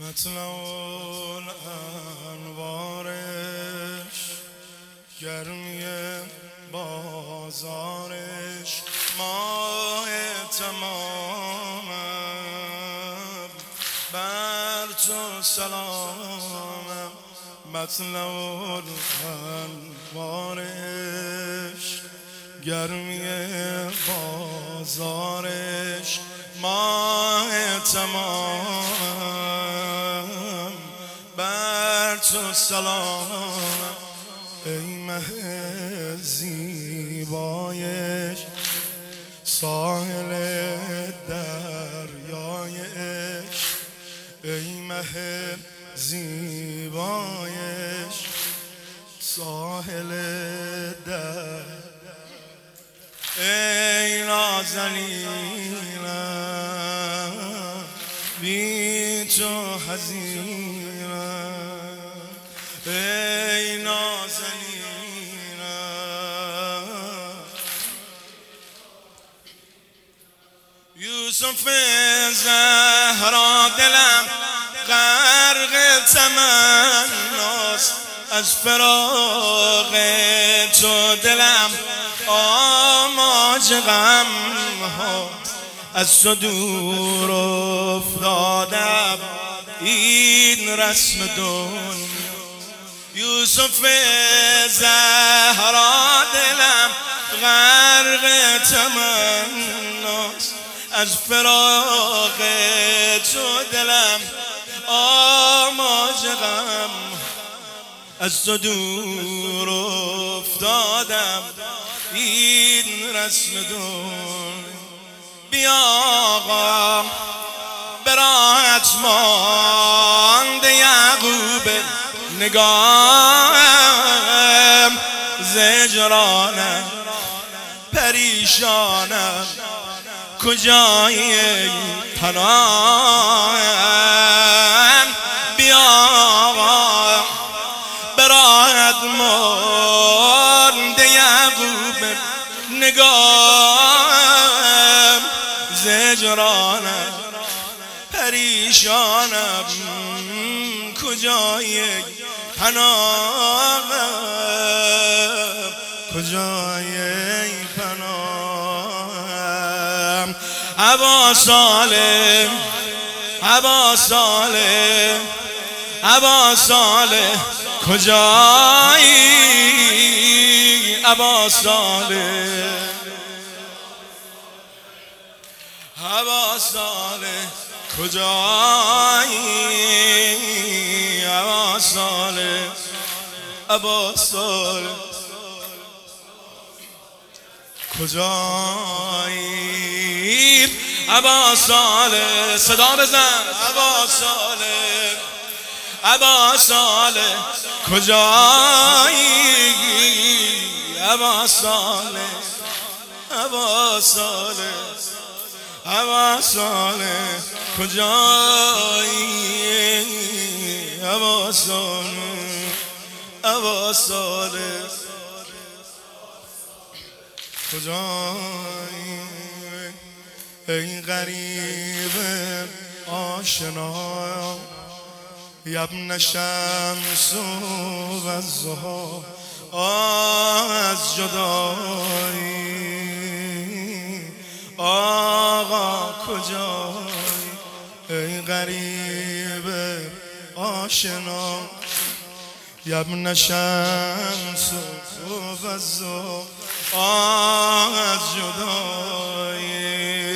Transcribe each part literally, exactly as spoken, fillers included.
مطلع الانوارش گرمی بازارش ماه تمامم بر تو سلامم. مطلع الانوارش گرمی بازارش ماه تمام بر تو سلام. ای مه زیبایش ساحل دریایش، ای مه زیبایش ساحل در، ای نازنینم بی تو حزینم، ای نازنینم. یوسف زهرا دلم غرق تمناست، از فراق تو دلم آماج غم هاست، از تو دور افتادم این رسم دنیا. یوسف زهرا دلم غرق تمناست، از فراق تو دلم آماج غم، از تو دور افتادم این رسم دنیا. بیا آقا به راحت مانده یعقوب نگاهم، زجرانم پریشانم کجای پناهم. بیا آقا به راحت مانده یعقوب نگاهم، زجرانم پریشانم کجای پناهم، کجای پناهم. ابا صالح ابا صالح ابا صالح کجایی؟ ابا صالح ابا صالح کجایی؟ ابا صالح ابا صالح کجایی؟ ابا صالح صدا بزن. ابا صالح ابا صالح کجایی؟ ابا صالح ابا صالح ابا صالح کجایی؟ ابا صالح ابا صالح کجایی؟ ای غریب آشنا یبن شمس و الضحی، از جدایی آقا کجایی؟ ای غریب آشنا یبن شمس و الضحی، از جدایی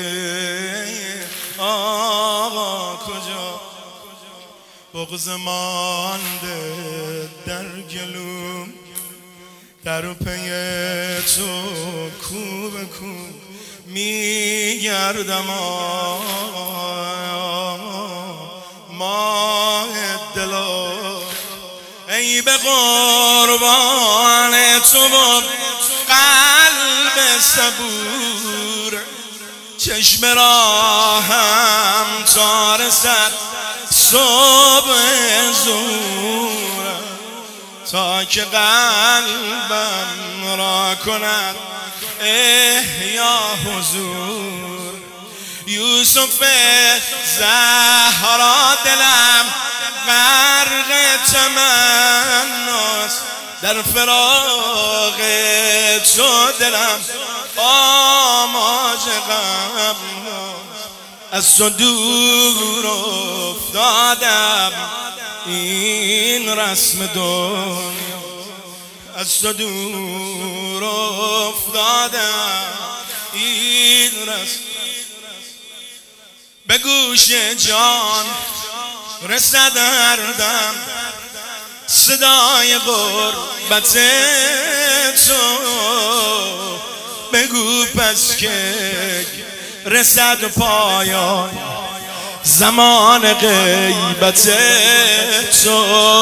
آقا کجا؟ بغض مانده در گلوم در پی تو کو به کو میگردم. ماه دلا ای به قربان تو با قلب صبور، چشم راهم تا رسد صبح زور، تا که قلبم را کند احیا حضور. یوسف زهرا دلم غرق تمناست، در فراق تو دلم آماج غم، از تو دور افتادم این رسم دنیا، از تو دور افتادم این رسم. به گوش جان رسد هر دم صدای غربت تو، بگو پس که رسد پایان زمان غیبت تو.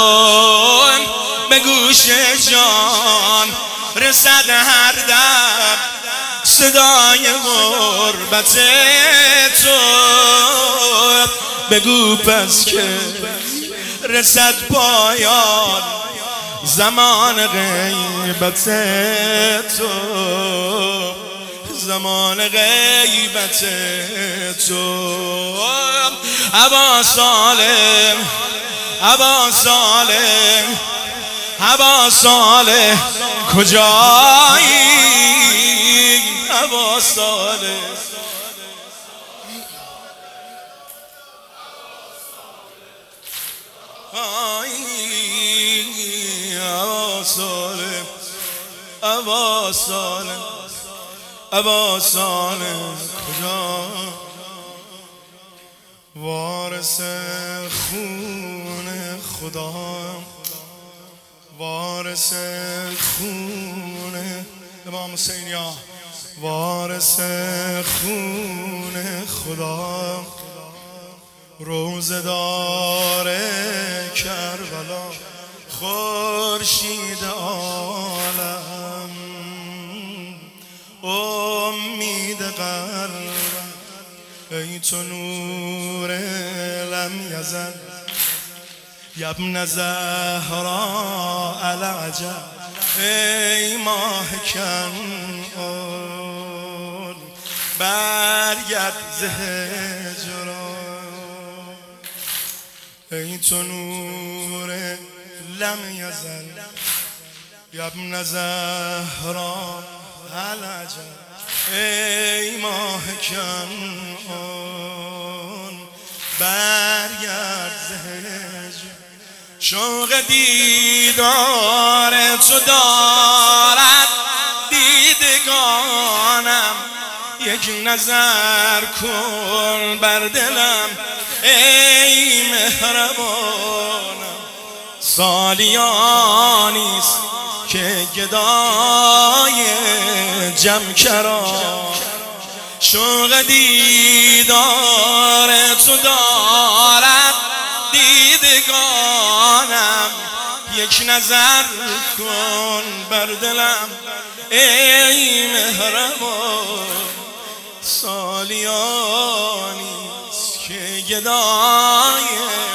به گوش جان رسد هر دم صدای غربت تو، بگو پس که رسد پایان زمان غیبت تو، زمان غیبت تو. ابا صالح ابا صالح ابا صالح کجایی؟ ابا صالح ابا صالح ابا صالح ابا صالح کجا؟ وارث خون خدا، وارث خون امام حسین، یا وارث خون خدا، روزدار کربلا، خورشید عالم، امید قلبم، ای تو نور لم یزل یا ابن زهرا العجب، ای ماه کنعان برگرد ز هجران، ای تو نور لم یزل یا ابن زهرا العجب، ای ماه کنعان برگرد ز هجران. شوق دیدار تو دارد دیدگانم، یک نظر کن بر دلم ای مهربانم، سالیانیست که گدای جمکران، شوق دیدار تو دارد دیدگانم، یک نظر کن بر دلم ای مهربان، سالیانیست که گدای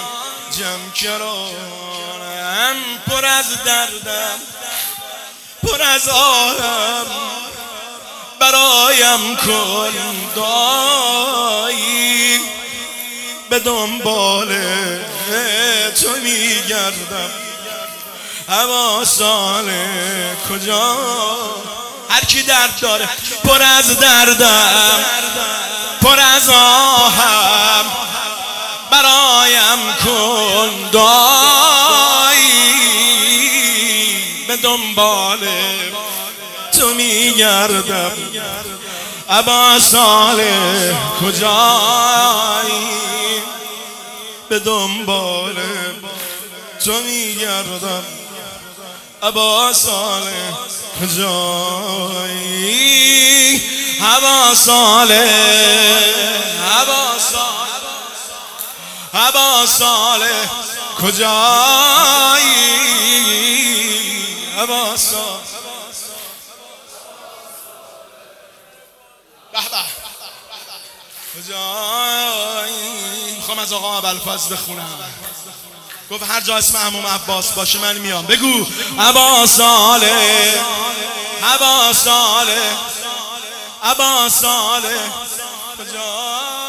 جمکرانم، پر از دردم پر از آهم برایم کن دایی، به دنبال تو میگردم. ابا صالح کجا؟ هر کی درد داره پر از دردم پر از آهم برایم کن دایی، به دنبال تو میگردم. ابا صالح کجایی؟ به دنبال تو میگردم. ابا صالح کجایی؟ ابا صالح ابا صالح ابا صالح کجایی؟ ابا صالح به به کجایی؟ میخوام از آقا ابوالفضل بخونم. گفت هر جا اسم عموم عباس باشه من میام. بگو ابا صالح ابا صالح ابا صالح کجا